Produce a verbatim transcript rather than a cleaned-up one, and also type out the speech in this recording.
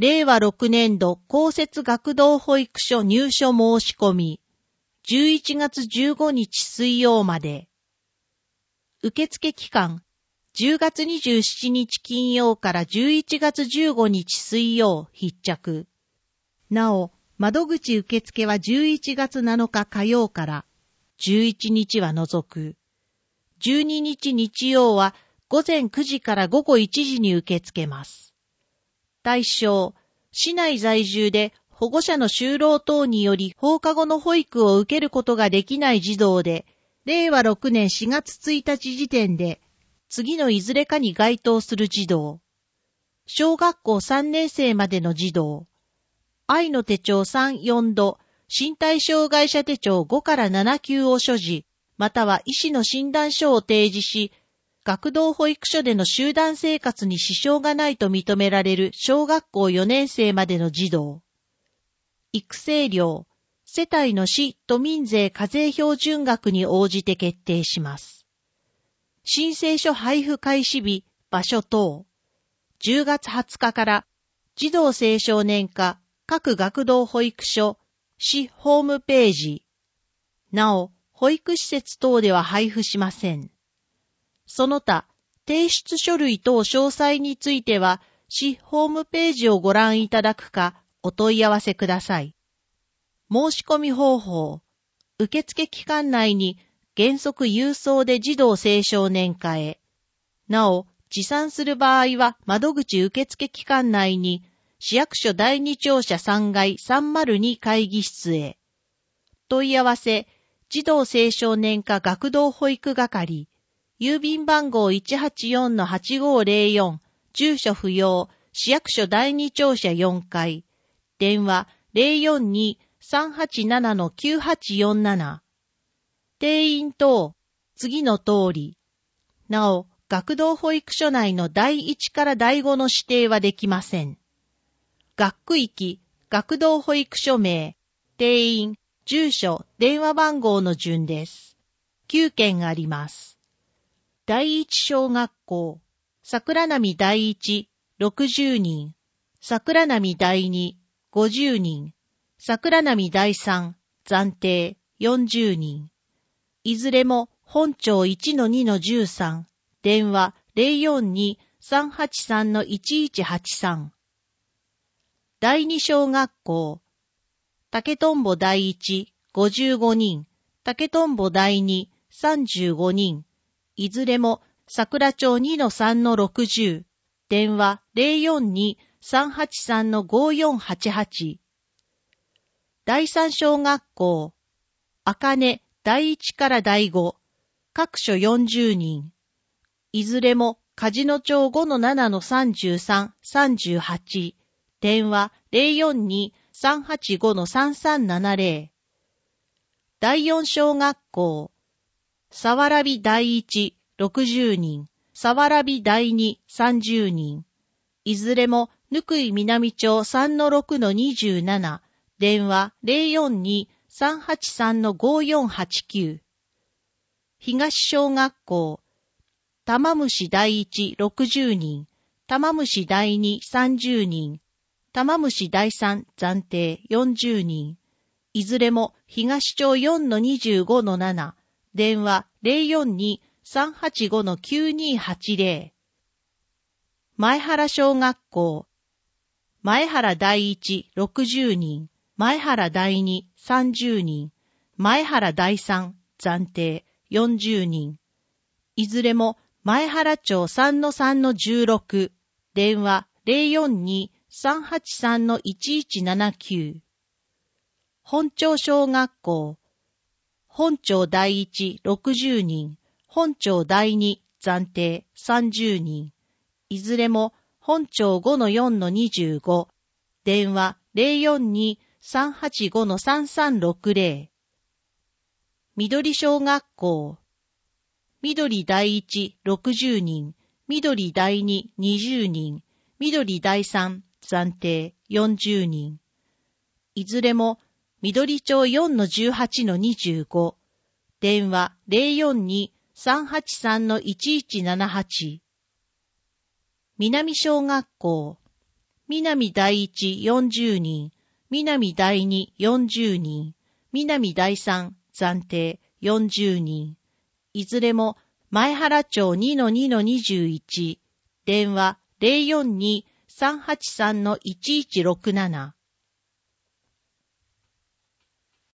れいわろくねんど公設学童保育所入所申し込み、じゅういちがつじゅうごにち水曜まで。受付期間、じゅうがつにじゅうしちにち金曜からじゅういちがつじゅうごにち水曜必着。なお、窓口受付はじゅういちがつなのか火曜からじゅういちにちは除く。じゅうににち日曜はごぜんくじからごごいちじに受け付けます。対象、市内在住で保護者の就労等により放課後の保育を受けることができない児童で、れいわろくねんしがつついたち時点で、次のいずれかに該当する児童。小学校さんねんせいまでの児童。愛の手帳さん、よんど、身体障害者手帳ごからななきゅうを所持、または医師の診断書を提示し、学童保育所での集団生活に支障がないと認められる小学校よねんせいまでの児童。育成料、世帯の市都民税課税標準額に応じて決定します。申請書配布開始日、場所等。じゅうがつはつかから児童青少年課各学童保育所市ホームページ。なお、保育施設等では配布しません。その他、提出書類等詳細については、市ホームページをご覧いただくか、お問い合わせください。申し込み方法。受付期間内に原則郵送で児童青少年課へ。なお、持参する場合は窓口受付期間内に市役所だいに庁舎さんがいさんまるに会議室へ。問い合わせ、児童青少年課学童保育係。郵便番号 いちはちよんのはちごーぜろよん、住所不要、市役所だいに庁舎よんかい、電話 ゼロよんにーさんはちななのきゅうはちよんなな。定員等、次の通り。なお、学童保育所内のだいいちからだいごの指定はできません。学区域、学童保育所名、定員、住所、電話番号の順です。きゅうけんあります。第一小学校、桜並第一、ろくじゅうにん、桜並第二、ごじゅうにん、桜並第三、暫定、よんじゅうにん。いずれも本庁 いちのにのじゅうさん、電話 ゼロよんにーさんはちさんのいちいちはちさん。第二小学校、竹とんぼ第一、ごじゅうごにん、竹とんぼ第二、さんじゅうごにん。いずれも桜町 にのさんのろくじゅう、電話 ゼロよんにーさんはちさんのごよんはちはち。第三小学校、あかね第一から第五、各所よんじゅうにん。いずれも梶野町 ごのななのさんじゅうさん、さんじゅうはち、電話 ゼロよんにーさんはちごのさんさんななぜろ。第四小学校、さわらび第一、ろくじゅうにん、さわらび第二、さんじゅうにん。いずれも、ぬくい南町 さんのろくのにじゅうなな、電話 ゼロよんにーさんはちさんのごよんはちきゅう。東小学校、玉虫第一、ろくじゅうにん、玉虫第二、さんじゅうにん、玉虫第三、暫定よんじゅうにん。いずれも東町 よんのにじゅうごのなな、電話 ゼロよんにーさんはちごのきゅうにーはちぜろ。前原小学校、前原第一、ろくじゅうにん、前原第二、さんじゅうにん、前原第三、暫定よんじゅうにん。いずれも前原町 さんのさんのじゅうろく、電話 ゼロよんにーさんはちさんのいちいちななきゅう。本町小学校、本町第一、ろくじゅうにん、本町第二、暫定さんじゅうにん。いずれも本町 ごのよんのにじゅうご、電話 ゼロよんにーさんはちごのさんさんろくぜろ。緑小学校、緑第一、ろくじゅうにん、緑第二、にじゅうにん、緑第三、暫定よんじゅうにん。いずれも緑町 よんのじゅうはちのにじゅうご、電話 ゼロよんにーさんはちさんのいちいちななはち。南小学校、 南第一よんじゅうにん、南第二よんじゅうにん、南第三暫定よんじゅうにん。いずれも前原町 にのにのにじゅういち、電話 ゼロよんに さんはちさんのいちいちろくなな。